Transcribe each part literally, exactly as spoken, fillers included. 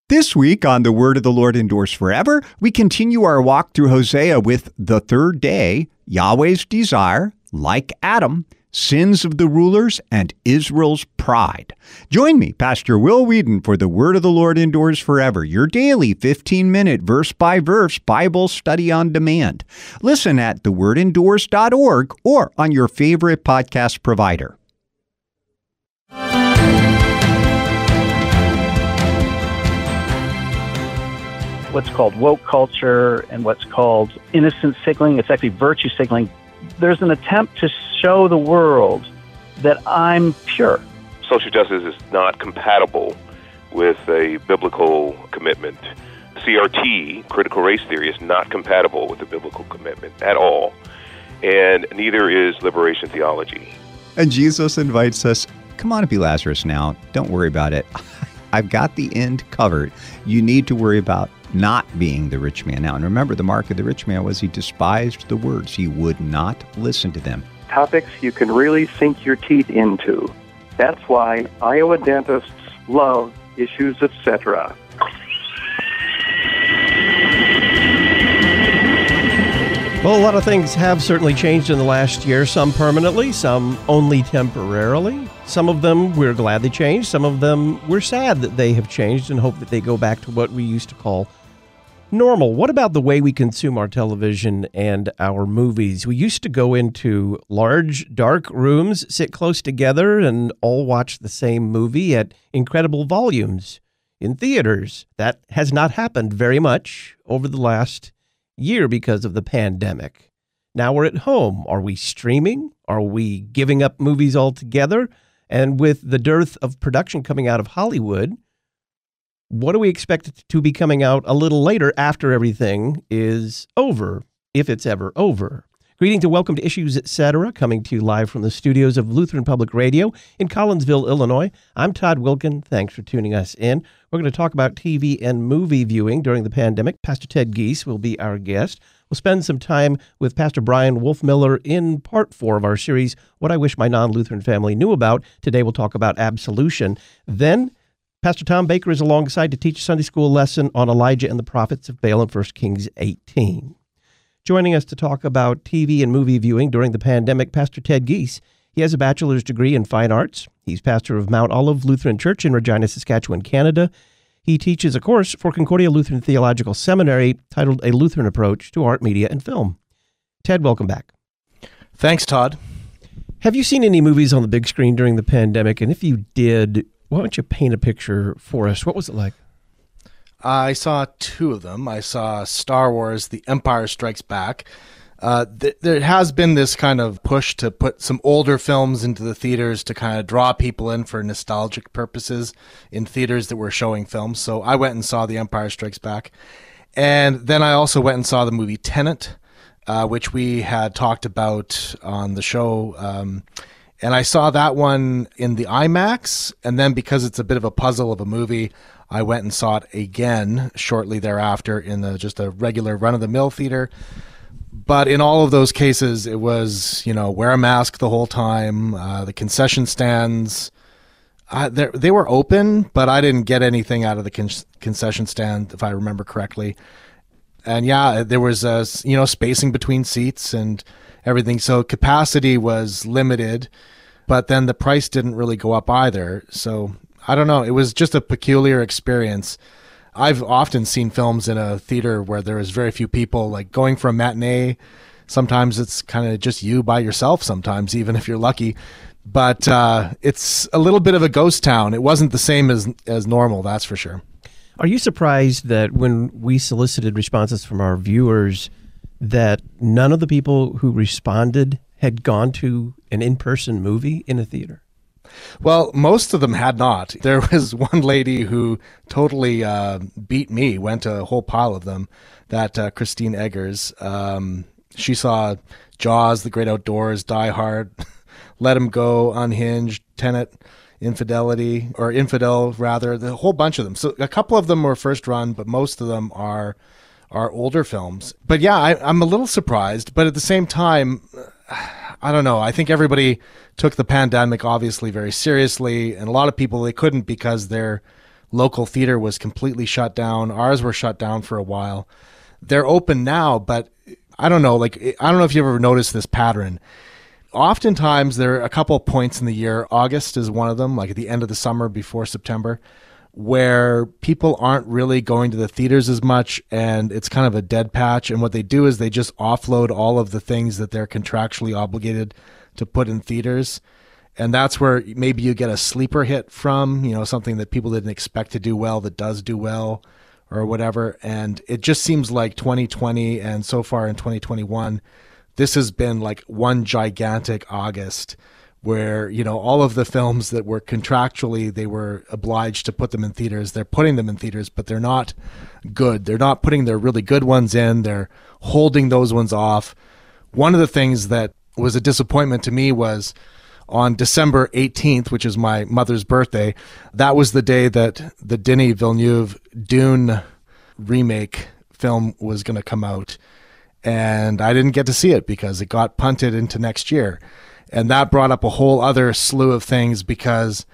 This week on The Word of the Lord Endures Forever, we continue our walk through Hosea with the third day, Yahweh's desire, like Adam, sins of the rulers, and Israel's pride. Join me, Pastor Will Whedon, for The Word of the Lord Endures Forever, your daily fifteen-minute verse-by-verse Bible study on demand. Listen at the word endures dot org or on your favorite podcast provider. What's called woke culture and what's called innocent signaling. It's actually virtue signaling. There's an attempt to show the world that I'm pure. Social justice is not compatible with a biblical commitment. C R T, critical race theory, is not compatible with the biblical commitment at all. And neither is liberation theology. And Jesus invites us, come on and be Lazarus now. Don't worry about it. I've got the end covered. You need to worry about not being the rich man now. And remember, the mark of the rich man was he despised the words. He would not listen to them. Topics you can really sink your teeth into. That's why Iowa dentists love Issues, et cetera. Well, a lot of things have certainly changed in the last year, some permanently, some only temporarily. Some of them we're glad they changed. Some of them we're sad that they have changed and hope that they go back to what we used to call normal. What about the way we consume our television and our movies? We used to go into large, dark rooms, sit close together, and all watch the same movie at incredible volumes in theaters. That has not happened very much over the last year because of the pandemic. Now we're at home. Are we streaming? Are we giving up movies altogether? And with the dearth of production coming out of Hollywood, what do we expect to be coming out a little later after everything is over, if it's ever over? Greeting to welcome to Issues, et cetera, coming to you live from the studios of Lutheran Public Radio in Collinsville, Illinois. I'm Todd Wilkin. Thanks for tuning us in. We're going to talk about T V and movie viewing during the pandemic. Pastor Ted Giese will be our guest. We'll spend some time with Pastor Brian Wolfmiller in part four of our series, What I Wish My Non-Lutheran Family Knew About. Today we'll talk about absolution. Then Pastor Tom Baker is alongside to teach a Sunday school lesson on Elijah and the prophets of Baal in First Kings eighteen. Joining us to talk about T V and movie viewing during the pandemic, Pastor Ted Giese. He has a bachelor's degree in fine arts. He's pastor of Mount Olive Lutheran Church in Regina, Saskatchewan, Canada. He teaches a course for Concordia Lutheran Theological Seminary titled A Lutheran Approach to Art, Media, and Film. Ted, welcome back. Thanks, Todd. Have you seen any movies on the big screen during the pandemic? And if you did, why don't you paint a picture for us? What was it like? I saw two of them. I saw Star Wars, The Empire Strikes Back. Uh, th- there has been this kind of push to put some older films into the theaters to kind of draw people in for nostalgic purposes in theaters that were showing films. So I went and saw The Empire Strikes Back. And then I also went and saw the movie Tenet, uh, which we had talked about on the show. Um, and I saw that one in the IMAX. And then because it's a bit of a puzzle of a movie, I went and saw it again shortly thereafter in the, just a regular run-of-the-mill theater. But in all of those cases, it was, you know, wear a mask the whole time. Uh, the concession stands, uh, they were open, but I didn't get anything out of the con- concession stand, if I remember correctly. And yeah, there was, uh, you know, spacing between seats and everything. So capacity was limited, but then the price didn't really go up either. So I don't know. It was just a peculiar experience. I've often seen films in a theater where there is very few people, like going for a matinee. Sometimes it's kind of just you by yourself sometimes, even if you're lucky. But uh, it's a little bit of a ghost town. It wasn't the same as as normal, that's for sure. Are you surprised that when we solicited responses from our viewers that none of the people who responded had gone to an in-person movie in a theater? Well, most of them had not. There was one lady who totally uh, beat me, went to a whole pile of them, that uh, Christine Eggers. Um, she saw Jaws, The Great Outdoors, Die Hard, Let 'Em Go, Unhinged, Tenet, Infidelity, or Infidel, rather, the whole bunch of them. So a couple of them were first run, but most of them are are older films. But yeah, I, I'm a little surprised, but at the same time, I don't know. I think everybody took the pandemic obviously very seriously, and a lot of people, they couldn't because their local theater was completely shut down. Ours were shut down for a while. They're open now, but I don't know, like, I don't know if you ever noticed this pattern. Oftentimes there are a couple of points in the year, August is one of them, like at the end of the summer before September, where people aren't really going to the theaters as much, and it's kind of a dead patch. And what they do is they just offload all of the things that they're contractually obligated to put in theaters. And that's where maybe you get a sleeper hit from, you know, something that people didn't expect to do well that does do well or whatever. And it just seems like twenty twenty and so far in twenty twenty-one, this has been like one gigantic August where, you know, all of the films that were contractually, they were obliged to put them in theaters. They're putting them in theaters, but they're not good. They're not putting their really good ones in. They're holding those ones off. One of the things that was a disappointment to me was on December eighteenth, which is my mother's birthday. That was the day that the Denis Villeneuve Dune remake film was going to come out. And I didn't get to see it because it got punted into next year. And that brought up a whole other slew of things because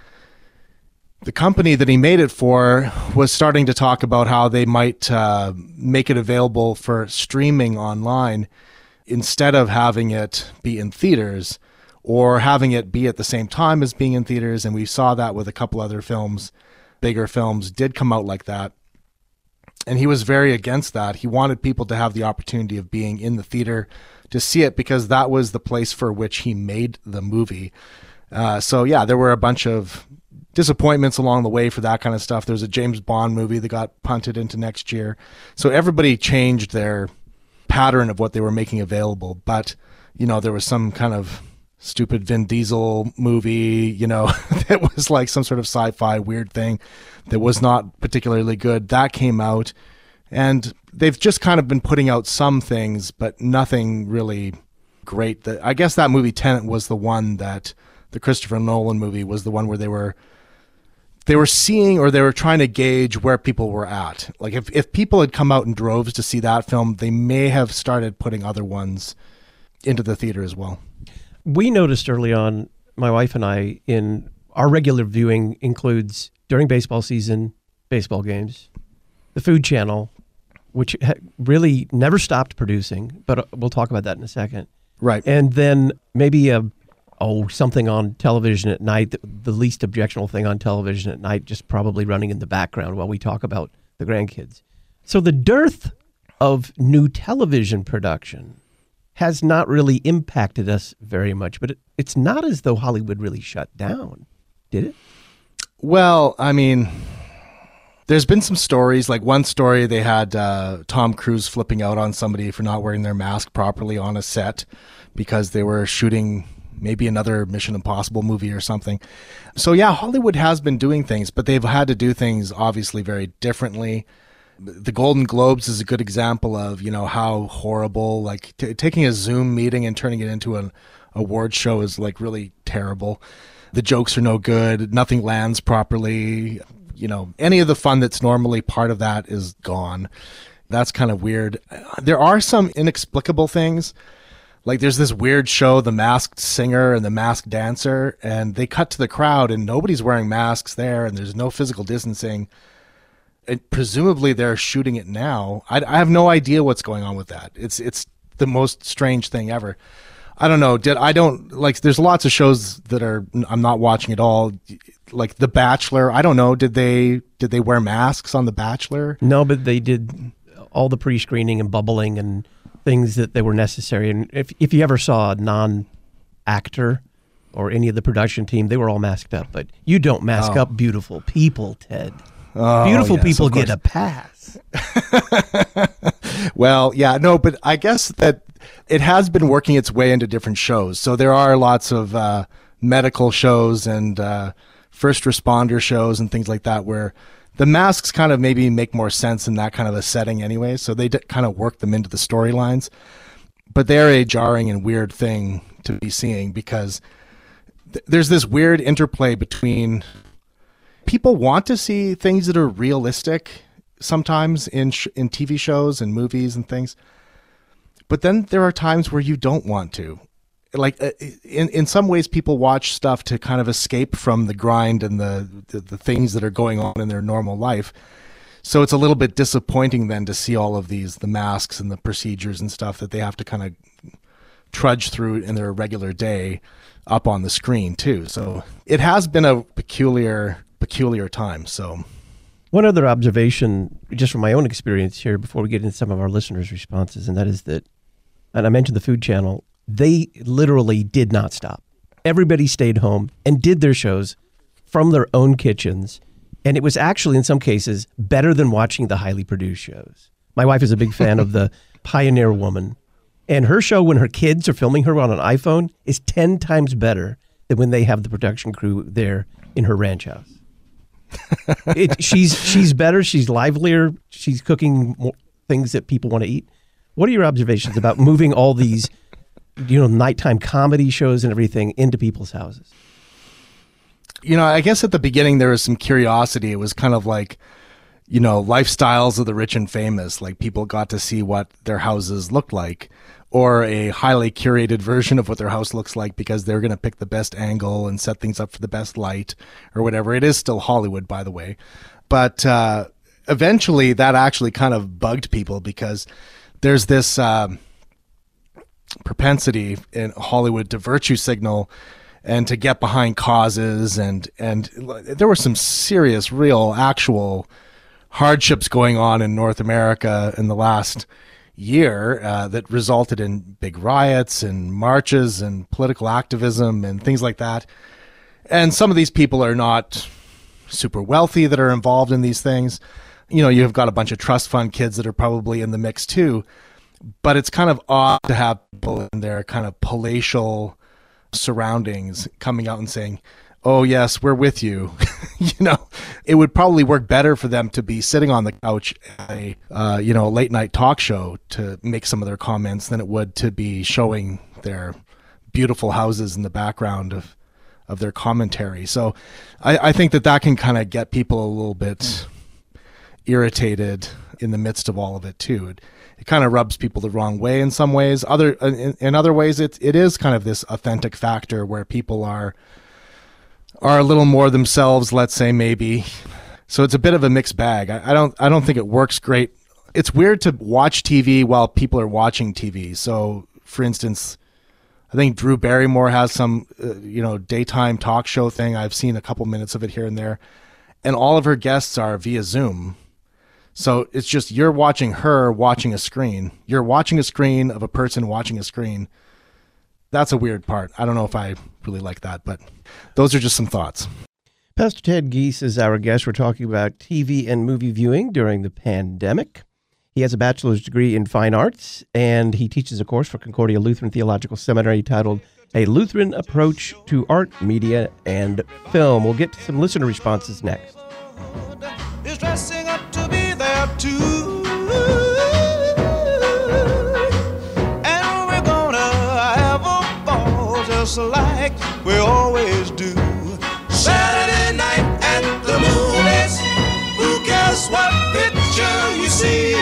the company that he made it for was starting to talk about how they might uh, make it available for streaming online instead of having it be in theaters, or having it be at the same time as being in theaters. And we saw that with a couple other films, bigger films did come out like that. And he was very against that. He wanted people to have the opportunity of being in the theater to see it because that was the place for which he made the movie. Uh, so yeah, there were a bunch of disappointments along the way for that kind of stuff. There's a James Bond movie that got punted into next year. So everybody changed their pattern of what they were making available. But, you know, there was some kind of stupid Vin Diesel movie, you know, that was like some sort of sci-fi weird thing that was not particularly good. That came out, and they've just kind of been putting out some things, but nothing really great. The, I guess that movie Tenet was the one that the Christopher Nolan movie was the one where they were they were seeing, or they were trying to gauge where people were at. Like if, if people had come out in droves to see that film, they may have started putting other ones into the theater as well. We noticed early on, my wife and I, in our regular viewing includes during baseball season, baseball games, the Food Channel, which ha- really never stopped producing, but we'll talk about that in a second. Right. And then maybe a, oh, something on television at night, the, the least objectionable thing on television at night, just probably running in the background while we talk about the grandkids. So the dearth of new television production has not really impacted us very much, but it, it's not as though Hollywood really shut down, did it? Well, I mean, there's been some stories, like one story they had uh, Tom Cruise flipping out on somebody for not wearing their mask properly on a set because they were shooting maybe another Mission Impossible movie or something. So yeah, Hollywood has been doing things, but they've had to do things obviously very differently. The Golden Globes is a good example of, you know, how horrible, like t- taking a Zoom meeting and turning it into an award show is like really terrible. The jokes are no good. Nothing lands properly. You know, any of the fun that's normally part of that is gone. That's kind of weird. There are some inexplicable things. Like there's this weird show, The Masked Singer and The Masked Dancer, and they cut to the crowd and nobody's wearing masks there and there's no physical distancing. And presumably they're shooting it now. I, I have no idea what's going on with that. It's it's the most strange thing ever. I don't know. Did I don't like? There's lots of shows that are I'm not watching at all. Like The Bachelor. I don't know. Did they did they wear masks on The Bachelor? No, but they did all the pre-screening and bubbling and things that they were necessary. And if if you ever saw a non-actor or any of the production team, they were all masked up. But you don't mask Oh. up beautiful people, Ted. Oh, Beautiful yes, people of course. get a pass. Well, yeah, no, but I guess that it has been working its way into different shows. So there are lots of uh, medical shows and uh, first responder shows and things like that where the masks kind of maybe make more sense in that kind of a setting anyway. So they d- kind of work them into the storylines. But they're a jarring and weird thing to be seeing because th- there's this weird interplay between people want to see things that are realistic sometimes in sh- in T V shows and movies and things. But then there are times where you don't want to. like uh, in in some ways people watch stuff to kind of escape from the grind and the, the the things that are going on in their normal life. So it's a little bit disappointing then to see all of these, the masks and the procedures and stuff that they have to kind of trudge through in their regular day up on the screen too. So it has been a peculiar, peculiar time. So one other observation, just from my own experience here before we get into some of our listeners' responses, and that is that, and I mentioned the Food Channel, they literally did not stop. Everybody stayed home and did their shows from their own kitchens. And it was actually, in some cases, better than watching the highly produced shows. My wife is a big fan of the Pioneer Woman. And her show, when her kids are filming her on an iPhone, is ten times better than when they have the production crew there in her ranch house. it, she's she's better. She's livelier. She's cooking more things that people want to eat. What are your observations about moving all these, you know, nighttime comedy shows and everything into people's houses? You know, I guess at the beginning there was some curiosity. It was kind of like, you know, lifestyles of the rich and famous. Like people got to see what their houses looked like, or a highly curated version of what their house looks like because they're going to pick the best angle and set things up for the best light or whatever. It is still Hollywood, by the way. But uh, eventually that actually kind of bugged people because there's this um, propensity in Hollywood to virtue signal and to get behind causes. And, and there were some serious, real, actual hardships going on in North America in the last year uh, that resulted in big riots and marches and political activism and things like that. And some of these people are not super wealthy that are involved in these things. You know, you've got a bunch of trust fund kids that are probably in the mix too. But it's kind of odd to have people in their kind of palatial surroundings coming out and saying, oh yes, we're with you. You know, it would probably work better for them to be sitting on the couch at a, uh, you know, a late night talk show to make some of their comments than it would to be showing their beautiful houses in the background of, of their commentary. So I, I think that that can kind of get people a little bit irritated in the midst of all of it too. It, it kind of rubs people the wrong way in some ways. Other in, in other ways, it it is kind of this authentic factor where people are are a little more themselves, let's say, maybe. So it's a bit of a mixed bag. I, I don't I don't think it works great. It's weird to watch T V while people are watching T V. So, for instance, I think Drew Barrymore has some, uh, you know, daytime talk show thing. I've seen a couple minutes of it here and there. And all of her guests are via Zoom. So it's just you're watching her watching a screen. You're watching a screen of a person watching a screen. That's a weird part. I don't know if I really like that, but those are just some thoughts. Pastor Ted Giese is our guest. We're talking about T V and movie viewing during the pandemic. He has a bachelor's degree in fine arts, and he teaches a course for Concordia Lutheran Theological Seminary titled A Lutheran Approach to Art, Media, and Film. We'll get to some listener responses next. Is dressing up to be there too, and we're gonna have a ball just like we always do. Saturday night at the movies, who cares what picture you see?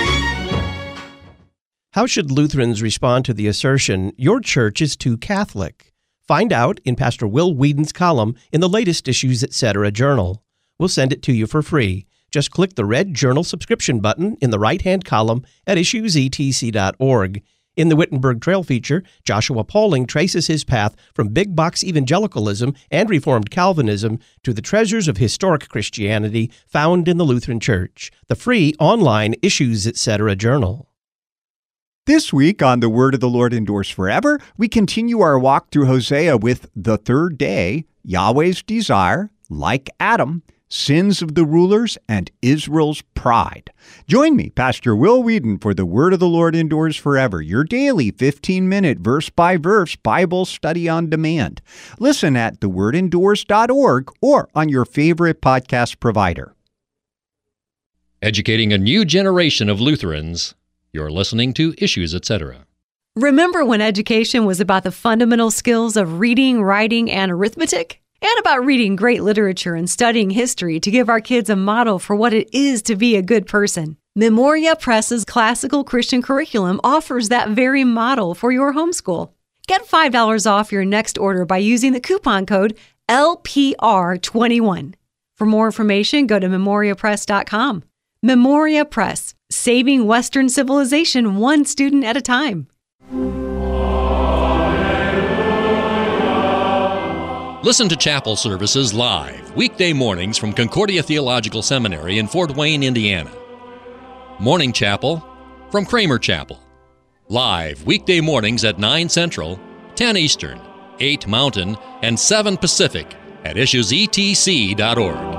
How should Lutherans respond to the assertion, your church is too Catholic? Find out in Pastor Will Whedon's column in the latest Issues Etc. journal. We'll send it to you for free. Just click the red journal subscription button in the right-hand column at issues e t c dot org. In the Wittenberg Trail feature, Joshua Pauling traces his path from big box evangelicalism and Reformed Calvinism to the treasures of historic Christianity found in the Lutheran Church. The free online Issues Etc. journal. This week on The Word of the Lord Endures Forever, we continue our walk through Hosea with the third day, Yahweh's desire, like Adam, sins of the rulers, and Israel's pride. Join me, Pastor Will Whedon, for The Word of the Lord Endures Forever, your daily fifteen-minute verse-by-verse Bible study on demand. Listen at the word endures dot org or on your favorite podcast provider. Educating a new generation of Lutherans. You're listening to Issues Etc. Remember when education was about the fundamental skills of reading, writing, and arithmetic? And about reading great literature and studying history to give our kids a model for what it is to be a good person. Memoria Press's classical Christian curriculum offers that very model for your homeschool. Get five dollars off your next order by using the coupon code L P R twenty-one. For more information, go to memoria press dot com. Memoria Press, saving Western civilization one student at a time. Listen to chapel services live, weekday mornings from Concordia Theological Seminary in Fort Wayne, Indiana. Morning Chapel from Kramer Chapel. Live weekday mornings at nine Central, ten Eastern, eight Mountain, and seven Pacific at issues e t c dot org.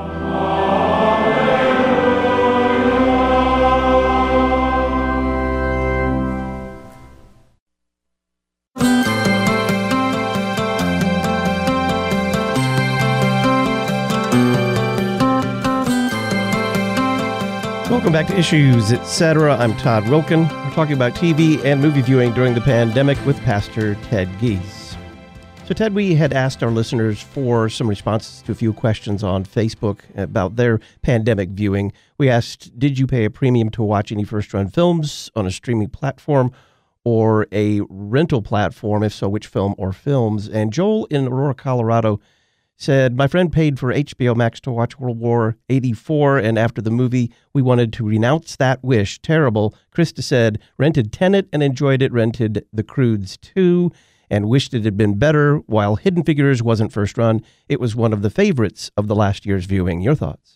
Welcome back to Issues, et cetera. I'm Todd Wilkin. We're talking about T V and movie viewing during the pandemic with Pastor Ted Gies. So, Ted, we had asked our listeners for some responses to a few questions on Facebook about their pandemic viewing. We asked, did you pay a premium to watch any first-run films on a streaming platform or a rental platform? If so, which film or films? And Joel in Aurora, Colorado said, my friend paid for H B O Max to watch World War eighty-four, and after the movie, we wanted to renounce that wish. Terrible. Krista said, rented Tenet and enjoyed it, rented The Croods too, and wished it had been better. While Hidden Figures wasn't first run, it was one of the favorites of the last year's viewing. Your thoughts?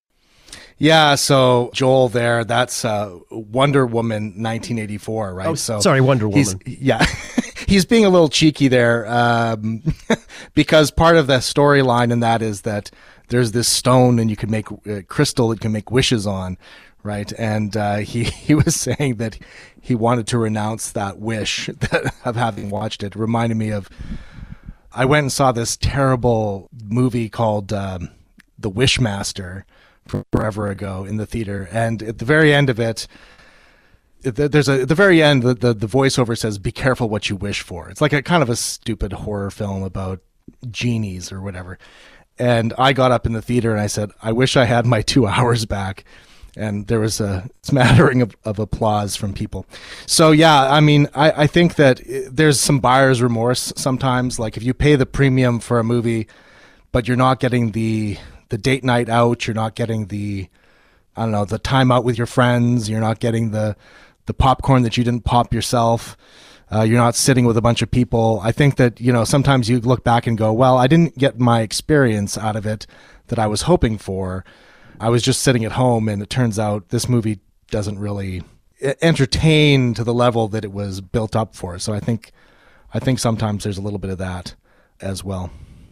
Yeah, so Joel there, that's uh, Wonder Woman nineteen eighty-four, right? Oh, so sorry, Wonder Woman. Yeah. He's being a little cheeky there um, because part of the storyline in that is that there's this stone and you can make uh, crystal that you can make wishes on, right? And uh, he, he was saying that he wanted to renounce that wish that, of having watched it. It reminded me of, I went and saw this terrible movie called um, The Wishmaster forever ago in the theater. And at the very end of it, there's a at the very end the, the the voiceover says, be careful what you wish for. It's like a kind of a stupid horror film about genies or whatever. And I got up in the theater and I said, I wish I had my two hours back. And there was a smattering of, of applause from people. So yeah, I mean, I, I think that there's some buyer's remorse sometimes. Like if you pay the premium for a movie, but you're not getting the the date night out, you're not getting the I don't know, the time out with your friends, you're not getting the the popcorn that you didn't pop yourself. Uh, you're not sitting with a bunch of people. I think that, you know, sometimes you look back and go, well, I didn't get my experience out of it that I was hoping for. I was just sitting at home, and it turns out this movie doesn't really entertain to the level that it was built up for. So I think, I think sometimes there's a little bit of that as well.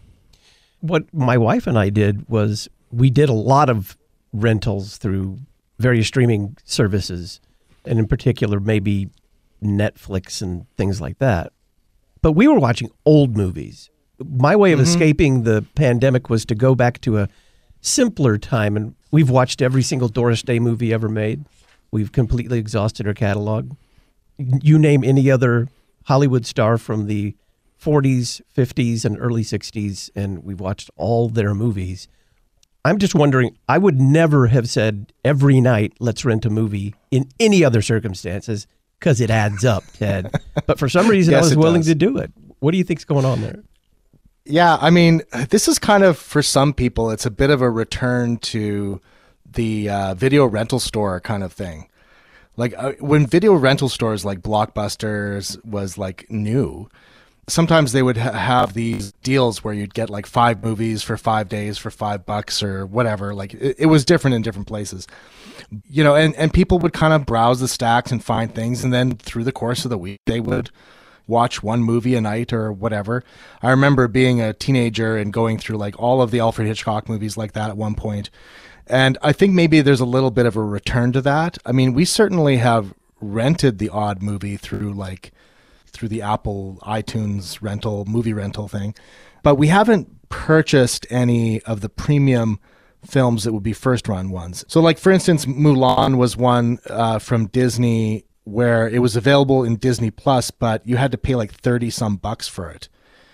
What my wife and I did was we did a lot of rentals through various streaming services, and in particular maybe Netflix and things like that. But we were watching old movies. My way of mm-hmm. escaping the pandemic was to go back to a simpler time, and we've watched every single Doris Day movie ever made. We've completely exhausted her catalog. You name any other Hollywood star from the forties, fifties, and early sixties, and we've watched all their movies. I'm just wondering, I would never have said every night, let's rent a movie in any other circumstances, because it adds up, Ted. But for some reason, yes, I was willing does. to do it. What do you think's going on there? Yeah, I mean, this is kind of, for some people, it's a bit of a return to the uh, video rental store kind of thing. Like uh, when video rental stores like Blockbusters was like new, sometimes they would ha- have these deals where you'd get like five movies for five days for five bucks or whatever. Like it, it was different in different places, you know, and, and people would kind of browse the stacks and find things. And then through the course of the week, they would watch one movie a night or whatever. I remember being a teenager and going through like all of the Alfred Hitchcock movies like that at one point. And I think maybe there's a little bit of a return to that. I mean, we certainly have rented the odd movie through like, through the Apple iTunes rental, movie rental thing. But we haven't purchased any of the premium films that would be first run ones. So like, for instance, Mulan was one uh, from Disney where it was available in Disney Plus, but you had to pay like thirty some bucks for it.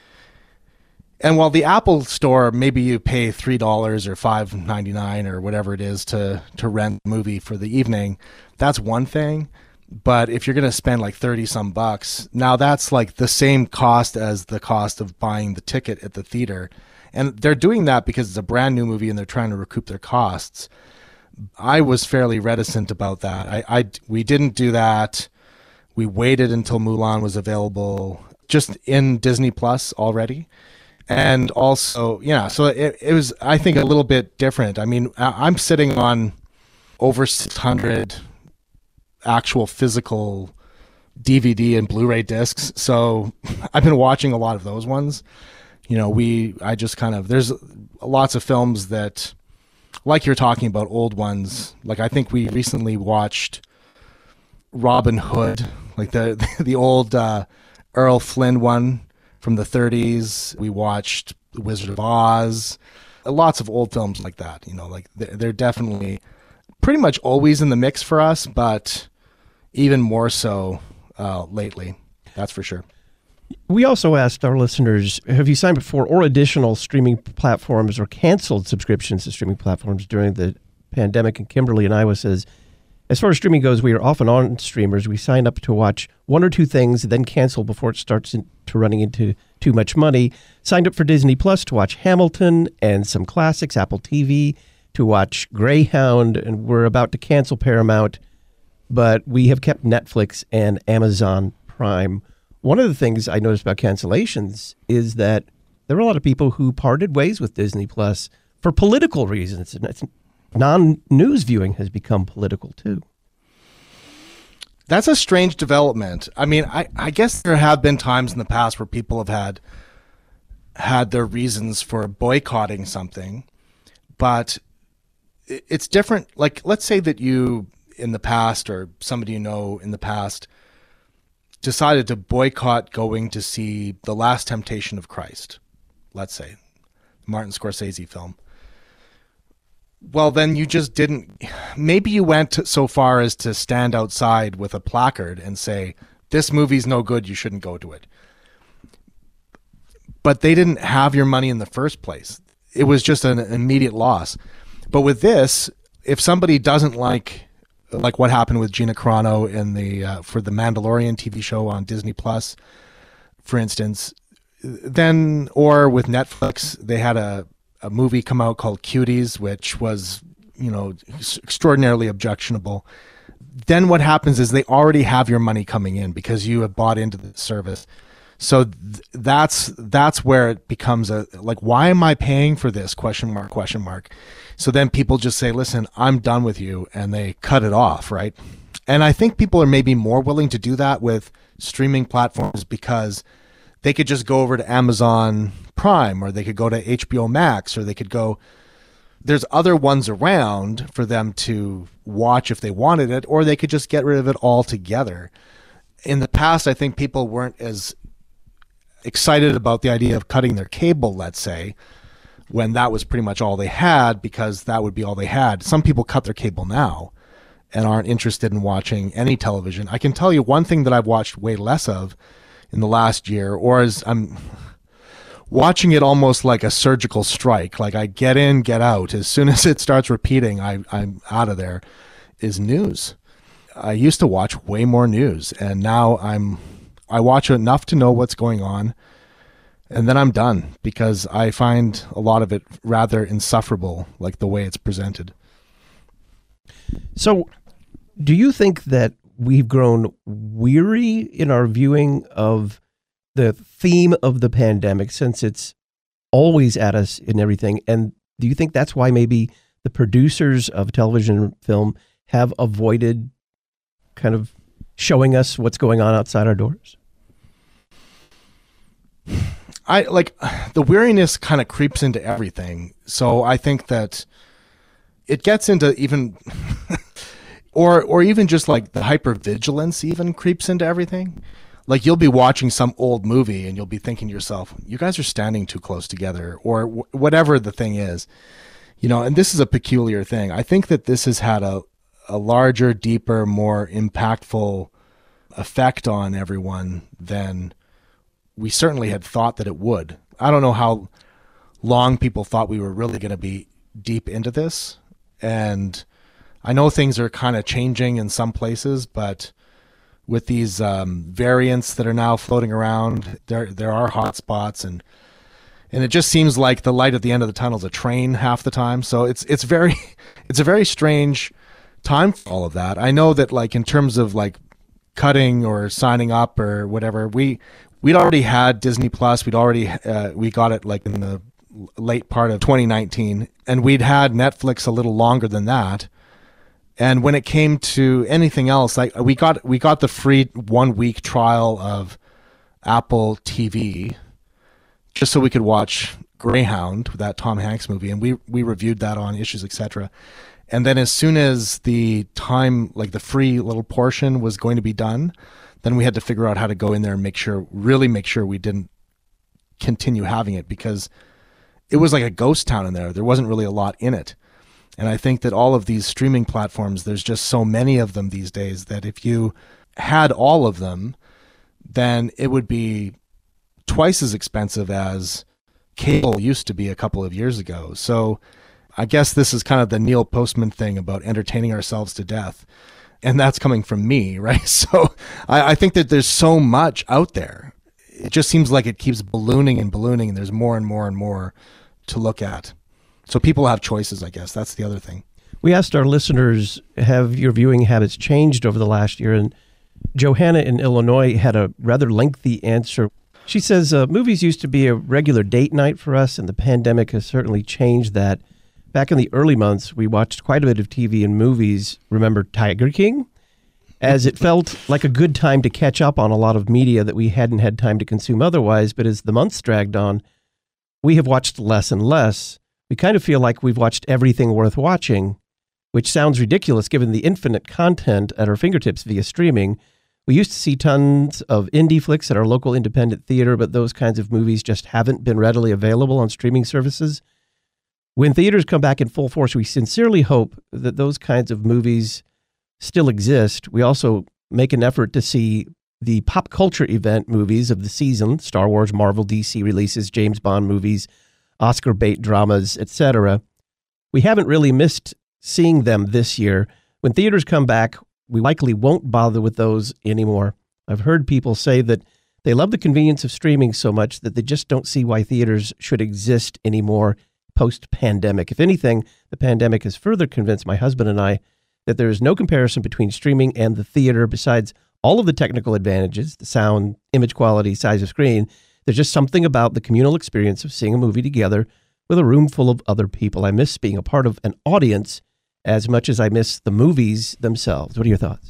And while the Apple store, maybe you pay three dollars or five ninety-nine or whatever it is to, to rent a movie for the evening, that's one thing. But if you're going to spend like thirty some bucks, now that's like the same cost as the cost of buying the ticket at the theater. And they're doing that because it's a brand new movie and they're trying to recoup their costs. I was fairly reticent about that. I, I we didn't do that. We waited until Mulan was available just in Disney Plus already. And also, yeah, so it, it was, I think, a little bit different. I mean, I'm sitting on over six hundred actual physical D V D and Blu-ray discs. So I've been watching a lot of those ones. You know, we, I just kind of, there's lots of films that, like you're talking about, old ones. Like I think we recently watched Robin Hood, like the, the old uh, Errol Flynn one from the thirties. We watched The Wizard of Oz. Lots of old films like that, you know, like they're, they're definitely pretty much always in the mix for us, but even more so uh, lately, that's for sure. We also asked our listeners, have you signed up for or additional streaming platforms or canceled subscriptions to streaming platforms during the pandemic? And Kimberly in Iowa says, as far as streaming goes, we are often on streamers. We sign up to watch one or two things, then cancel before it starts into running into too much money. Signed up for Disney Plus to watch Hamilton and some classics, Apple T V to watch Greyhound, and we're about to cancel Paramount, but we have kept Netflix and Amazon Prime. One of the things I noticed about cancellations is that there were a lot of people who parted ways with Disney Plus for political reasons. It's, non-news viewing has become political too. That's a strange development. I mean, I, I guess there have been times in the past where people have had had their reasons for boycotting something, but it's different. Like, let's say that you in the past, or somebody you know in the past, decided to boycott going to see The Last Temptation of Christ, let's say, Martin Scorsese film. Well, then you just didn't, maybe you went so far as to stand outside with a placard and say, this movie's no good, you shouldn't go to it. But they didn't have your money in the first place. It was just an immediate loss. But with this, if somebody doesn't like, like what happened with Gina Carano in the uh, for the Mandalorian T V show on Disney Plus, for instance, then, or with Netflix, they had a, a movie come out called Cuties, which was, you know, extraordinarily objectionable. Then what happens is they already have your money coming in because you have bought into the service. So th- that's that's where it becomes a, like, why am I paying for this? Question mark, question mark. So then people just say, listen, I'm done with you, and they cut it off, right? And I think people are maybe more willing to do that with streaming platforms because they could just go over to Amazon Prime, or they could go to H B O Max, or they could go, there's other ones around for them to watch if they wanted it, or they could just get rid of it altogether. In the past, I think people weren't as excited about the idea of cutting their cable, let's say, when that was pretty much all they had, because that would be all they had. Some people cut their cable now and aren't interested in watching any television. I can tell you one thing that I've watched way less of in the last year, or as I'm watching it almost like a surgical strike, like I get in, get out. As soon as it starts repeating, I, I'm out of there, is news. I used to watch way more news, and now I'm I watch enough to know what's going on, and then I'm done because I find a lot of it rather insufferable, like the way it's presented. So do you think that we've grown weary in our viewing of the theme of the pandemic, since it's always at us in everything? And do you think that's why maybe the producers of television and film have avoided kind of showing us what's going on outside our doors? I like the weariness kind of creeps into everything. So I think that it gets into even or or even just like the hypervigilance even creeps into everything. Like you'll be watching some old movie and you'll be thinking to yourself, you guys are standing too close together, or w- whatever the thing is. You know, and this is a peculiar thing. I think that this has had a a larger, deeper, more impactful effect on everyone than we certainly had thought that it would. I don't know how long people thought we were really going to be deep into this. And I know things are kind of changing in some places, but with these um, variants that are now floating around. There there are hot spots, and and it just seems like the light at the end of the tunnel is a train half the time. So it's it's very it's a very strange time for all of that. I know that, like, in terms of like cutting or signing up or whatever, we we'd already had Disney Plus. We'd already uh, we got it like in the late part of twenty nineteen, and we'd had Netflix a little longer than that. And when it came to anything else, like we got we got the free one week trial of Apple T V just so we could watch Greyhound, that Tom Hanks movie, and we we reviewed that on Issues, et cetera. And then as soon as the time, like the free little portion was going to be done, then we had to figure out how to go in there and make sure, really make sure we didn't continue having it, because it was like a ghost town in there. There wasn't really a lot in it. And I think that all of these streaming platforms, there's just so many of them these days that if you had all of them, then it would be twice as expensive as cable used to be a couple of years ago. So I guess this is kind of the Neil Postman thing about entertaining ourselves to death. And that's coming from me, right? So I, I think that there's so much out there. It just seems like it keeps ballooning and ballooning, and there's more and more and more to look at. So people have choices, I guess. That's the other thing. We asked our listeners, have your viewing habits changed over the last year? And Johanna in Illinois had a rather lengthy answer. She says, uh, movies used to be a regular date night for us, and the pandemic has certainly changed that. Back in the early months, we watched quite a bit of T V and movies. Remember Tiger King? As it felt like a good time to catch up on a lot of media that we hadn't had time to consume otherwise. But as the months dragged on, we have watched less and less. We kind of feel like we've watched everything worth watching, which sounds ridiculous given the infinite content at our fingertips via streaming. We used to see tons of indie flicks at our local independent theater, but those kinds of movies just haven't been readily available on streaming services. When theaters come back in full force, we sincerely hope that those kinds of movies still exist. We also make an effort to see the pop culture event movies of the season, Star Wars, Marvel, D C releases, James Bond movies, Oscar bait dramas, et cetera. We haven't really missed seeing them this year. When theaters come back, we likely won't bother with those anymore. I've heard people say that they love the convenience of streaming so much that they just don't see why theaters should exist anymore post-pandemic. If anything, the pandemic has further convinced my husband and I that there is no comparison between streaming and the theater besides all of the technical advantages, the sound, image quality, size of screen. There's just something about the communal experience of seeing a movie together with a room full of other people. I miss being a part of an audience as much as I miss the movies themselves. What are your thoughts?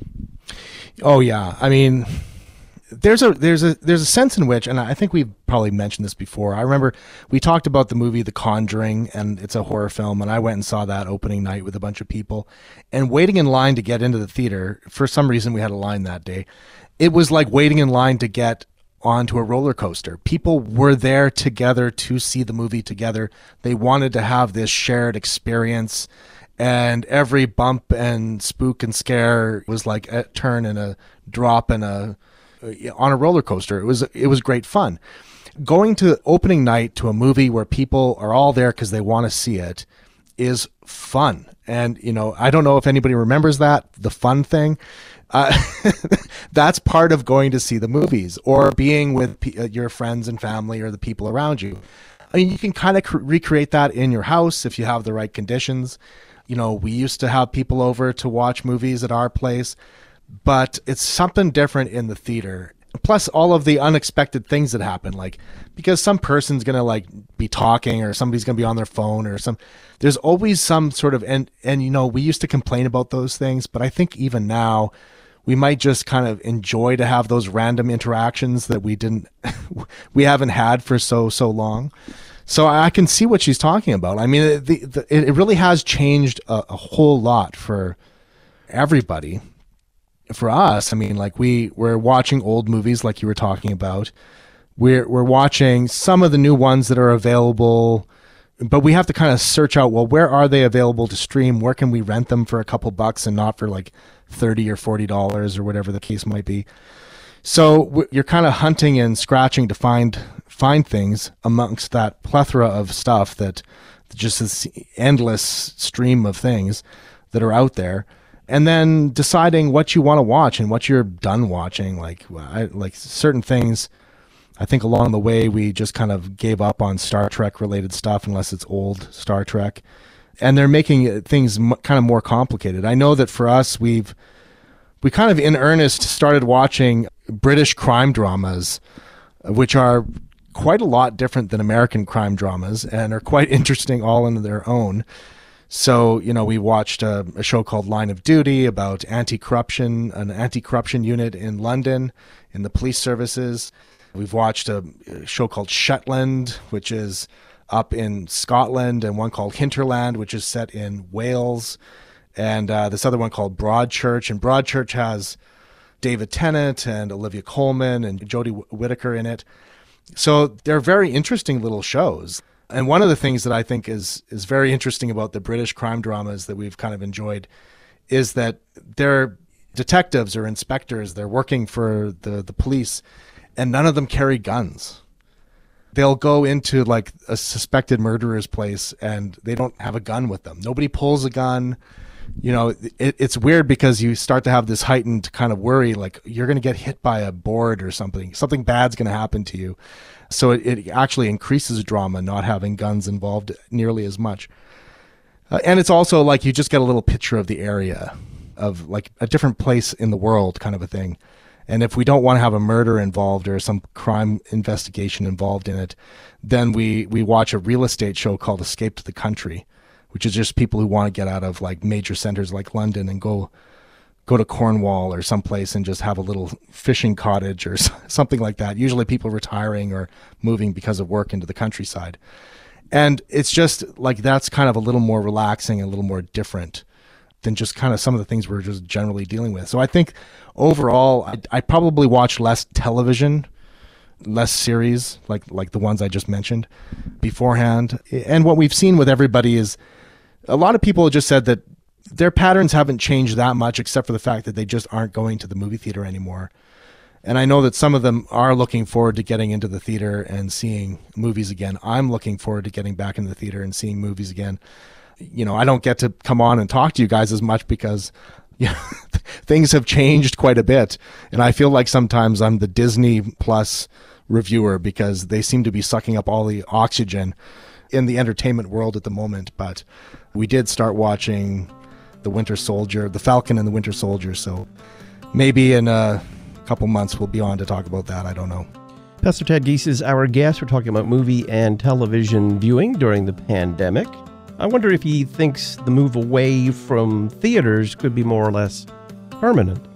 Oh, yeah. I mean, there's a there's a there's a sense in which, and I think we've probably mentioned this before. I remember we talked about the movie The Conjuring, and it's a horror film, and I went and saw that opening night with a bunch of people, and waiting in line to get into the theater. For some reason, we had a line that day. It was like waiting in line to get onto a roller coaster. People were there together to see the movie together. They wanted to have this shared experience, and every bump and spook and scare was like a turn and a drop and a on a roller coaster. It was it was great fun. Going to opening night to a movie where people are all there because they want to see it is fun. And, you know, I don't know if anybody remembers that, the fun thing. Uh, that's part of going to see the movies or being with p- your friends and family or the people around you. I mean, you can kind of cr- recreate that in your house if you have the right conditions. You know, we used to have people over to watch movies at our place, but it's something different in the theater. Plus all of the unexpected things that happen, like because some person's going to like be talking or somebody's going to be on their phone or some, there's always some sort of, and, and, you know, we used to complain about those things, but I think even now we might just kind of enjoy to have those random interactions that we didn't, we haven't had for so, so long. So I can see what she's talking about. I mean, the, the, it really has changed a, a whole lot for everybody. For us, I mean, like we we're watching old movies like you were talking about. We're we're watching some of the new ones that are available, but we have to kind of search out, well, where are they available to stream? Where can we rent them for a couple bucks and not for like thirty or forty dollars or whatever the case might be? So you're kind of hunting and scratching to find find things amongst that plethora of stuff that just this endless stream of things that are out there. and then deciding what you want to watch and what you're done watching. Like, I, like certain things, I think along the way we just kind of gave up on Star Trek related stuff unless it's old Star Trek, and they're making things m- kind of more complicated. I know that for us, we've we kind of in earnest started watching British crime dramas, which are quite a lot different than American crime dramas and are quite interesting all in their own. So, you know, we watched a, a show called Line of Duty about anti-corruption, an anti-corruption unit in London in the police services. We've watched a, a show called Shetland, which is up in Scotland, and one called Hinterland, which is set in Wales, and uh, this other one called Broadchurch. And Broadchurch has David Tennant and Olivia Colman and Jodie Whittaker in it. So they're very interesting little shows. And one of the things that I think is is very interesting about the British crime dramas that we've kind of enjoyed is that they're detectives or inspectors. They're working for the, the police, and none of them carry guns. They'll go into like a suspected murderer's place and they don't have a gun with them. Nobody pulls a gun. You know, it, it's weird because you start to have this heightened kind of worry, like you're going to get hit by a board or something. Something bad's going to happen to you. So it, it actually increases drama not having guns involved nearly as much. Uh, and it's also like you just get a little picture of the area, of like a different place in the world kind of a thing. And if we don't want to have a murder involved or some crime investigation involved in it, then we, we watch a real estate show called Escape to the Country, which is just people who want to get out of like major centers like London and go go to Cornwall or someplace and just have a little fishing cottage or something like that. Usually people retiring or moving because of work into the countryside. And it's just like that's kind of a little more relaxing and a little more different than just kind of some of the things we're just generally dealing with. So I think overall, I, I probably watch less television, less series like like the ones I just mentioned beforehand. And what we've seen with everybody is a lot of people just said that their patterns haven't changed that much, except for the fact that they just aren't going to the movie theater anymore. And I know that some of them are looking forward to getting into the theater and seeing movies again. I'm looking forward to getting back into the theater and seeing movies again. You know, I don't get to come on and talk to you guys as much because you know, things have changed quite a bit. And I feel like sometimes I'm the Disney Plus reviewer because they seem to be sucking up all the oxygen in the entertainment world at the moment. But we did start watching The Winter Soldier, The Falcon and the Winter Soldier. So maybe in a couple months we'll be on to talk about that. I don't know. Pastor Ted Giese is our guest. We're talking about movie and television viewing during the pandemic. I wonder if he thinks the move away from theaters could be more or less permanent.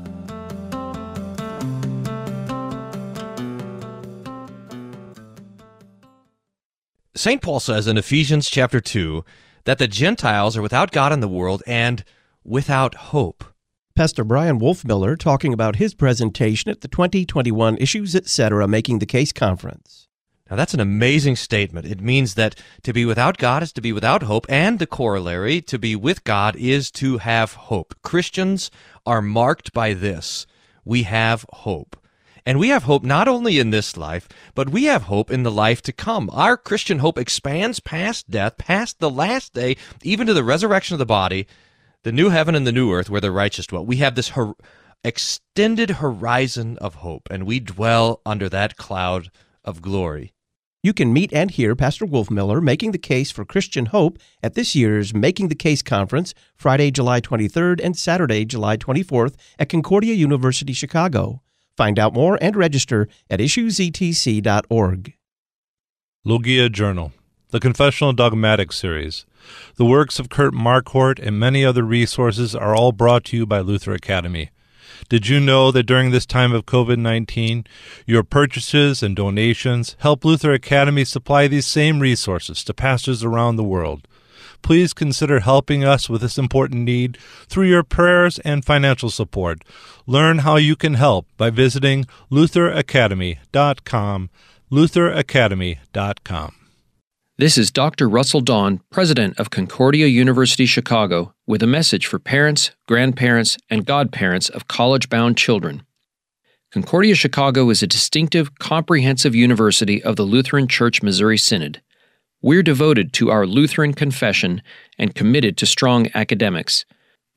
Saint Paul says in Ephesians chapter two that the Gentiles are without God in the world and without hope. Pastor Brian Wolfmiller talking about his presentation at the twenty twenty-one Issues Etc. Making the Case Conference. Now that's an amazing statement. It means that to be without God is to be without hope, and the corollary, to be with God, is to have hope. Christians are marked by this. We have hope. And we have hope not only in this life, but we have hope in the life to come. Our Christian hope expands past death, past the last day, even to the resurrection of the body, the new heaven and the new earth where the righteous dwell. We have this hor- extended horizon of hope, and we dwell under that cloud of glory. You can meet and hear Pastor Wolfmiller making the case for Christian hope at this year's Making the Case Conference, Friday, July twenty-third and Saturday, July twenty-fourth at Concordia University, Chicago. Find out more and register at issues e t c dot org. Logia Journal, the Confessional Dogmatic Series. The works of Kurt Marquardt and many other resources are all brought to you by Luther Academy. Did you know that during this time of covid nineteen, your purchases and donations help Luther Academy supply these same resources to pastors around the world? Please consider helping us with this important need through your prayers and financial support. Learn how you can help by visiting luther academy dot com, luther academy dot com. This is Doctor Russell Dawn, president of Concordia University Chicago, with a message for parents, grandparents, and godparents of college-bound children. Concordia Chicago is a distinctive, comprehensive university of the Lutheran Church Missouri Synod. We're devoted to our Lutheran confession and committed to strong academics.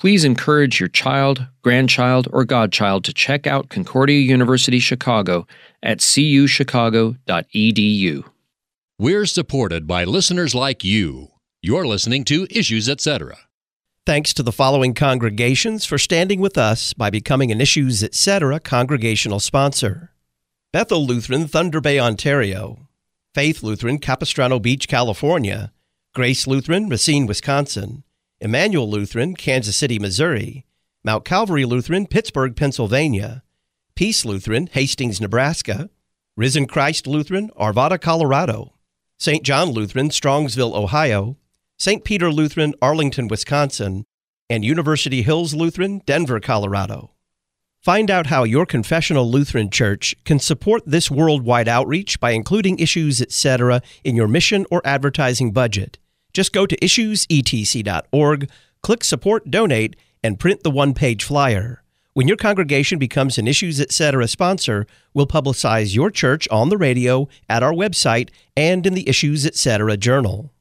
Please encourage your child, grandchild, or godchild to check out Concordia University Chicago at c u chicago dot e d u. We're supported by listeners like you. You're listening to Issues, et cetera. Thanks to the following congregations for standing with us by becoming an Issues, et cetera congregational sponsor: Bethel Lutheran, Thunder Bay, Ontario; Faith Lutheran, Capistrano Beach, California; Grace Lutheran, Racine, Wisconsin; Emmanuel Lutheran, Kansas City, Missouri; Mount Calvary Lutheran, Pittsburgh, Pennsylvania; Peace Lutheran, Hastings, Nebraska; Risen Christ Lutheran, Arvada, Colorado; Saint John Lutheran, Strongsville, Ohio; Saint Peter Lutheran, Arlington, Wisconsin; and University Hills Lutheran, Denver, Colorado. Find out how your confessional Lutheran church can support this worldwide outreach by including Issues, et cetera in your mission or advertising budget. Just go to issues e t c dot org, click Support Donate, and print the one-page flyer. When your congregation becomes an Issues, et cetera sponsor, we'll publicize your church on the radio, at our website, and in the Issues, et cetera journal.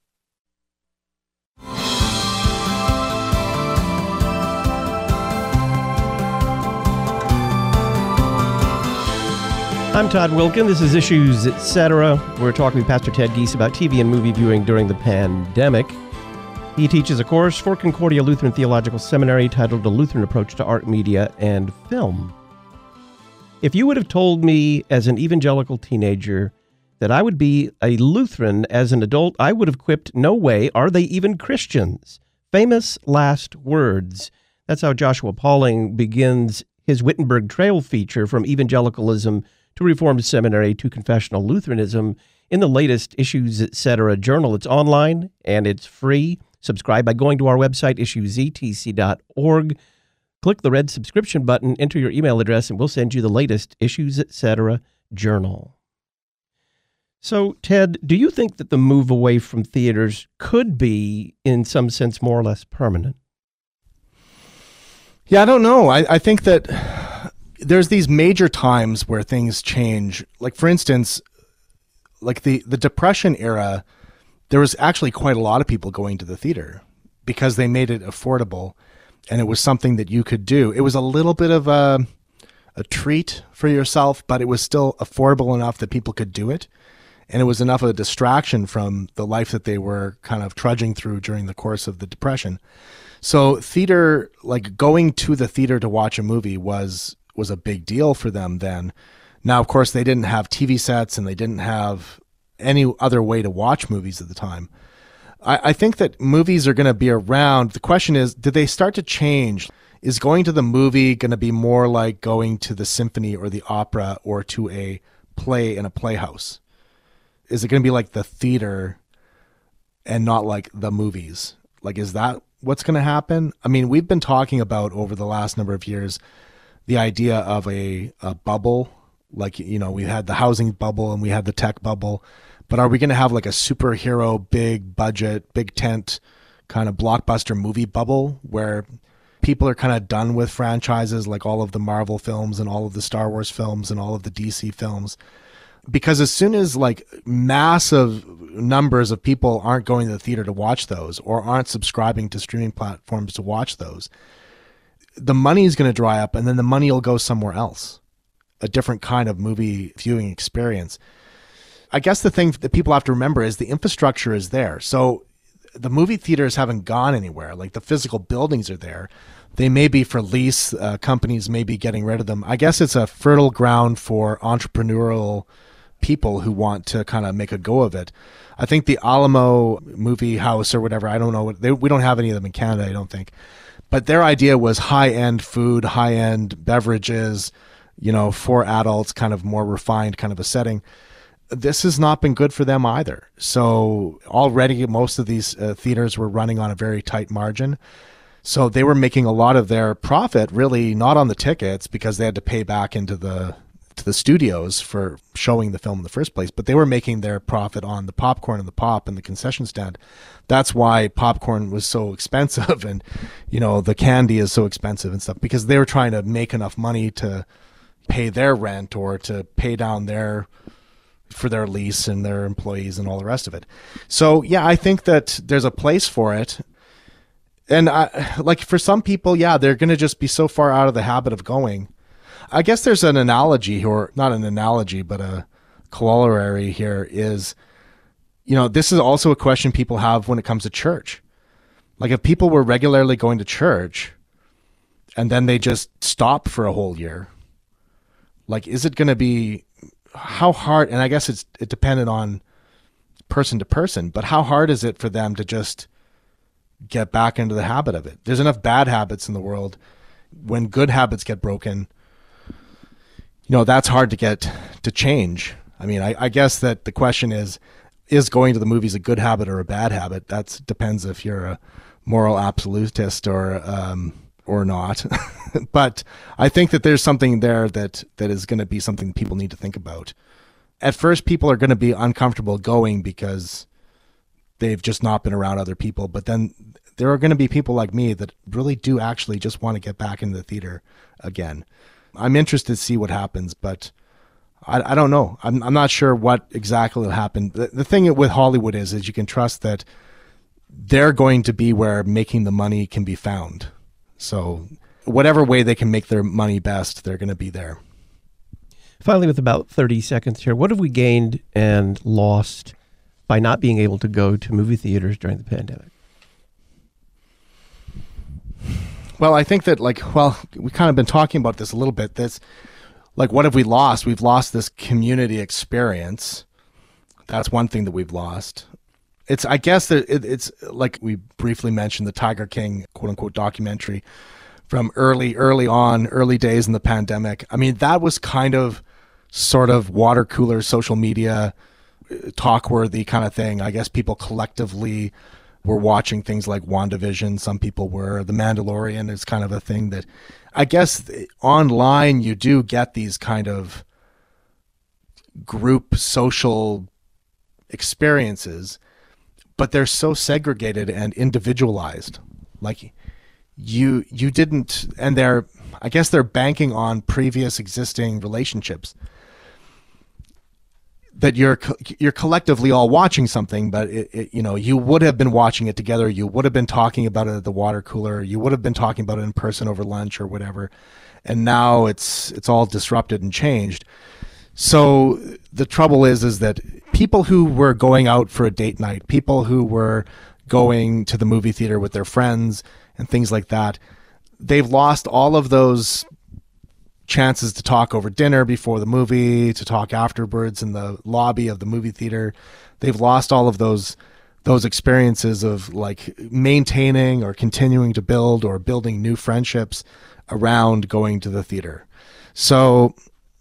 I'm Todd Wilkin. This is Issues, et cetera. We're talking with Pastor Ted Giese about T V and movie viewing during the pandemic. He teaches a course for Concordia Lutheran Theological Seminary titled A Lutheran Approach to Art, Media, and Film. If you would have told me as an evangelical teenager that I would be a Lutheran as an adult, I would have quipped, no way, are they even Christians? Famous last words. That's how Joshua Pauling begins his Wittenberg Trail feature from evangelicalism to Reformed Seminary to confessional Lutheranism in the latest Issues, et cetera journal. It's online and it's free. Subscribe by going to our website, issues e t c dot org. Click the red subscription button, enter your email address, and we'll send you the latest Issues, et cetera journal. So, Ted, do you think that the move away from theaters could be, in some sense, more or less permanent? Yeah, I don't know. I, I think that there's these major times where things change. Like, for instance, like the, the Depression era, there was actually quite a lot of people going to the theater because they made it affordable and it was something that you could do. It was a little bit of a, a treat for yourself, but it was still affordable enough that people could do it. And it was enough of a distraction from the life that they were kind of trudging through during the course of the Depression. So theater, like going to the theater to watch a movie was was a big deal for them then. Now, of course, they didn't have T V sets and they didn't have any other way to watch movies at the time. I, I think that movies are going to be around. The question is, did they start to change? Is going to the movie going to be more like going to the symphony or the opera or to a play in a playhouse? Is it going to be like the theater and not like the movies? Like, is that what's going to happen? I mean, we've been talking about over the last number of years the idea of a, a bubble. Like, you know, we had the housing bubble and we had the tech bubble, but are we going to have like a superhero, big budget, big tent kind of blockbuster movie bubble where people are kind of done with franchises like all of the Marvel films and all of the Star Wars films and all of the D C films? Because as soon as like massive numbers of people aren't going to the theater to watch those or aren't subscribing to streaming platforms to watch those, the money is going to dry up and then the money will go somewhere else, a different kind of movie viewing experience. I guess the thing that people have to remember is the infrastructure is there. So the movie theaters haven't gone anywhere. Like the physical buildings are there. They may be for lease. Uh, companies may be getting rid of them. I guess it's a fertile ground for entrepreneurial people who want to kind of make a go of it. I think the Alamo movie house or whatever, I don't know. They, we don't have any of them in Canada, I don't think. But their idea was high-end food, high-end beverages, you know, for adults, kind of more refined kind of a setting. This has not been good for them either. So already most of these uh, theaters were running on a very tight margin. So they were making a lot of their profit really not on the tickets because they had to pay back into the to the studios for showing the film in the first place, but they were making their profit on the popcorn and the pop and the concession stand. That's why popcorn was so expensive and, you know, the candy is so expensive and stuff, because they were trying to make enough money to pay their rent or to pay down their for their lease and their employees and all the rest of it. So yeah, I think that there's a place for it. And I, like for some people, yeah, they're going to just be so far out of the habit of going. I guess there's an analogy, or not an analogy, but a corollary here is, you know, this is also a question people have when it comes to church. Like if people were regularly going to church and then they just stop for a whole year, like, is it going to be, how hard, and I guess it's it depended on person to person, but how hard is it for them to just get back into the habit of it? There's enough bad habits in the world. When good habits get broken, you know, that's hard to get to change. I mean, I, I guess that the question is, is going to the movies a good habit or a bad habit? That depends if you're a moral absolutist or um, or not. But I think that there's something there that that is going to be something people need to think about. At first, people are going to be uncomfortable going because they've just not been around other people. But then there are going to be people like me that really do actually just want to get back into the theater again. I'm interested to see what happens, but I, I don't know. I'm, I'm not sure what exactly will happen. The, the thing with Hollywood is, is you can trust that they're going to be where making the money can be found. So whatever way they can make their money best, they're going to be there. Finally, with about thirty seconds here, what have we gained and lost by not being able to go to movie theaters during the pandemic? Well, I think that, like, well, we kind of been talking about this a little bit. This, like, what have we lost? We've lost this community experience. That's one thing that we've lost. It's, I guess that it, it's like we briefly mentioned the Tiger King, quote unquote, documentary from early, early on, early days in the pandemic. I mean, that was kind of sort of water cooler, social media, talk worthy kind of thing. I guess people collectively were watching things like WandaVision. Some people were. The Mandalorian is kind of a thing that I guess online you do get these kind of group social experiences, but they're so segregated and individualized. Like you, you didn't, and they're, I guess they're banking on previous existing relationships that you're you're collectively all watching something, but it, it, you know, you would have been watching it together. You would have been talking about it at the water cooler. You would have been talking about it in person over lunch or whatever. And now it's it's all disrupted and changed. So the trouble is, is that people who were going out for a date night, people who were going to the movie theater with their friends and things like that, they've lost all of those chances to talk over dinner before the movie, to talk afterwards in the lobby of the movie theater. They've lost all of those those experiences of like maintaining or continuing to build or building new friendships around going to the theater. So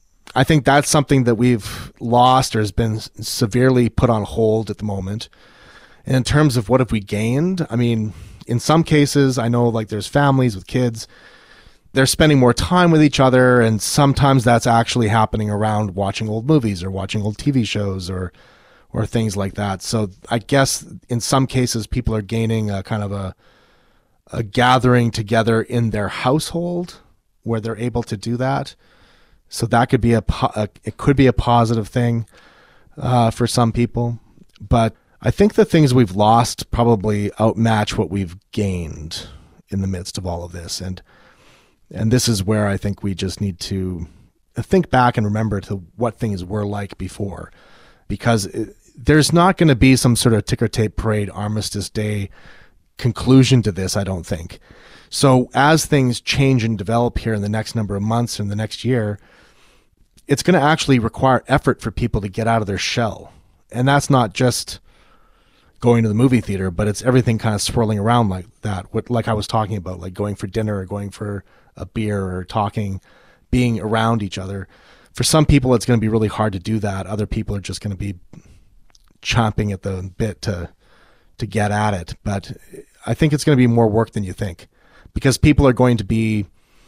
I think that's something that we've lost or has been severely put on hold at the moment. And in terms of what have we gained, I mean, in some cases, I know like there's families with kids, they're spending more time with each other, and sometimes that's actually happening around watching old movies or watching old T V shows or or things like that. So I guess in some cases people are gaining a kind of a a gathering together in their household where they're able to do that. So that could be a, a it could be a positive thing uh, for some people. But I think the things we've lost probably outmatch what we've gained in the midst of all of this. And And this is where I think we just need to think back and remember to what things were like before, because it, there's not going to be some sort of ticker tape parade Armistice Day conclusion to this, I don't think. So as things change and develop here in the next number of months and the next year, it's going to actually require effort for people to get out of their shell. And that's not just going to the movie theater, but it's everything kind of swirling around like that. What, like I was talking about, like going for dinner or going for a beer or talking, being around each other. For some people, it's going to be really hard to do that. Other people are just going to be chomping at the bit to to get at it. But I think it's going to be more work than you think, because people are going to be,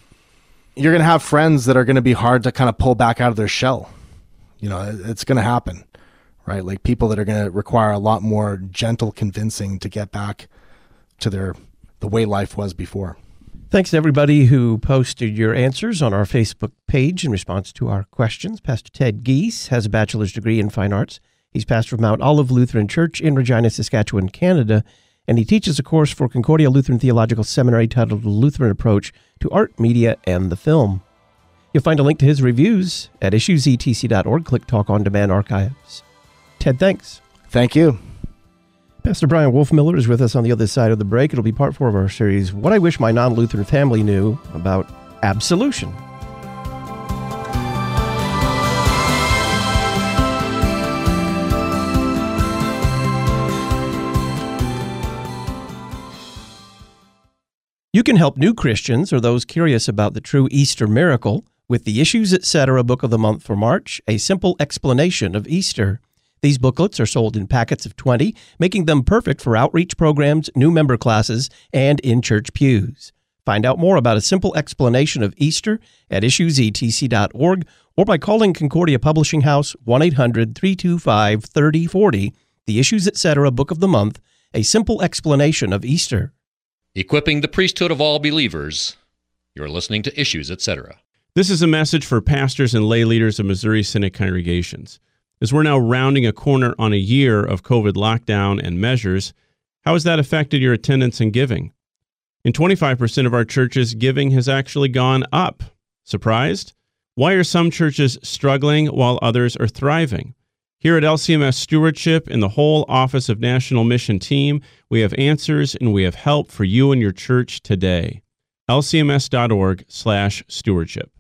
you're going to have friends that are going to be hard to kind of pull back out of their shell. You know, it's going to happen, right? Like people that are going to require a lot more gentle convincing to get back to their the way life was before. Thanks to everybody who posted your answers on our Facebook page in response to our questions. Pastor Ted Gies has a bachelor's degree in fine arts. He's pastor of Mount Olive Lutheran Church in Regina, Saskatchewan, Canada, and he teaches a course for Concordia Lutheran Theological Seminary titled The Lutheran Approach to Art, Media, and the Film. You'll find a link to his reviews at issues e t c dot org. Click Talk on Demand Archives. Ted, thanks. Thank you. Pastor Brian Wolfmiller is with us on the other side of the break. It'll be part four of our series, What I Wish My Non-Lutheran Family Knew About Absolution. You can help new Christians or those curious about the true Easter miracle with the Issues Etc. Book of the Month for March, A Simple Explanation of Easter. These booklets are sold in packets of twenty, making them perfect for outreach programs, new member classes, and in-church pews. Find out more about A Simple Explanation of Easter at issues e t c dot org or by calling Concordia Publishing House one eight hundred, three two five, three oh four oh. The Issues Etc. Book of the Month, A Simple Explanation of Easter. Equipping the priesthood of all believers. You're listening to Issues, et cetera. This is a message for pastors and lay leaders of Missouri Synod congregations. As we're now rounding a corner on a year of COVID lockdown and measures, how has that affected your attendance and giving? In twenty-five percent of our churches, giving has actually gone up. Surprised? Why are some churches struggling while others are thriving? Here at L C M S Stewardship and the whole Office of National Mission team, we have answers and we have help for you and your church today. L C M S dot org slash stewardship.